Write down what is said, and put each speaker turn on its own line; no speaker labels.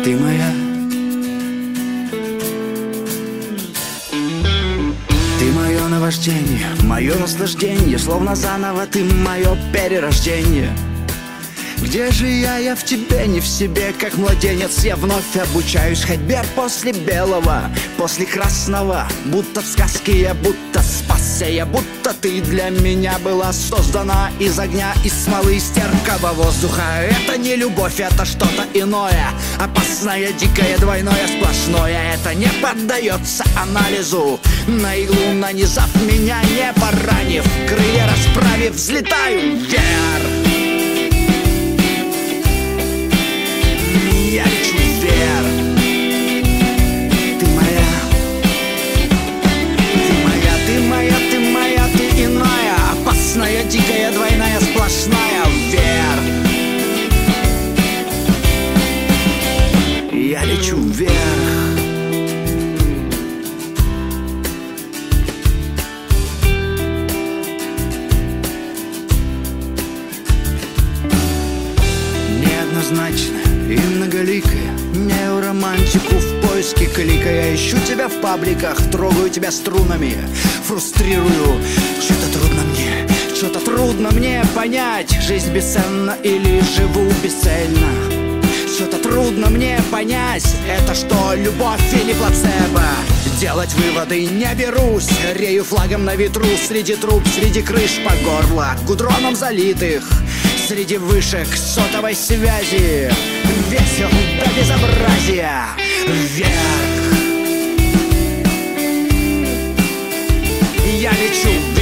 ты моя. Ты мое наваждение, мое наслаждение, словно заново ты мое перерождение. Где же я в тебе, не в себе, как младенец. Я вновь обучаюсь ходьбе после белого, после красного. Будто в сказке я будто спасся, я будто ты для меня была создана из огня, из смолы, из терпкого воздуха. Это не любовь, это что-то иное, опасное, дикое, двойное, сплошное. Это не поддается анализу, на иглу нанизав меня, не поранив, крылья расправив, взлетаю вверх. Я лечу вверх. Ты моя. Ты моя, ты моя, ты моя, ты иная, опасная, дикая, двойная, сплошная. Вверх. Я лечу вверх. Неоднозначно и многоликая, неоромантику в поиске клика. Я ищу тебя в пабликах, трогаю тебя струнами, фрустрирую. Что-то трудно мне понять, жизнь бесценна или живу бесцельно. Что-то трудно мне понять, это что, любовь или плацебо? Делать выводы не берусь, рею флагом на ветру, среди труб, среди крыш по горло, гудроном залитых, среди вышек сотовой связи. Весел до безобразия. Вверх. Я лечу